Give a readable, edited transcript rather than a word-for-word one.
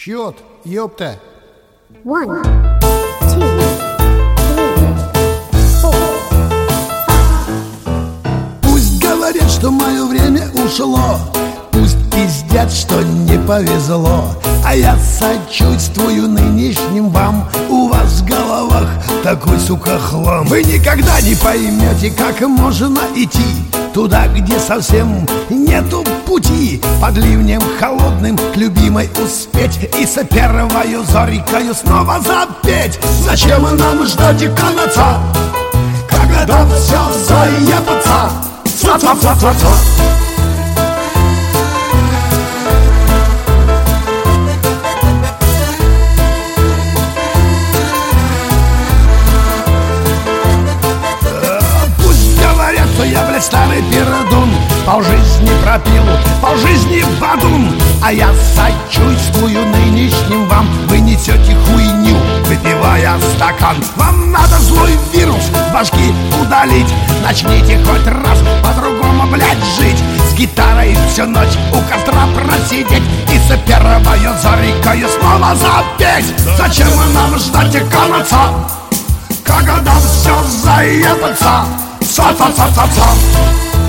Счет, ёпта. 1, 2, 3, 4. Пусть говорят, что мое время ушло, пусть пиздят, что не повезло, а я сочувствую нынешним вам. У вас в головах такой, сука, хлам. Вы никогда не поймете, как можно идти туда, где совсем нету пути. Под ливнем холодным к любимой успеть и со первою зорькою снова запеть. Зачем нам ждать конца, когда все заебется? Ца-ца-ца-ца-ца. Я, блядь, старый пердун, полжизни пропил, полжизни бадун. А я сочувствую нынешним вам. Вы несете хуйню, выпивая стакан. Вам надо злой вирус с башки удалить. Начните хоть раз по-другому, блядь, жить. С гитарой всю ночь у костра просидеть и со первою зорькою снова запеть. Зачем нам ждать конца, когда все заебется? Ца-ца-ца-ца-ца.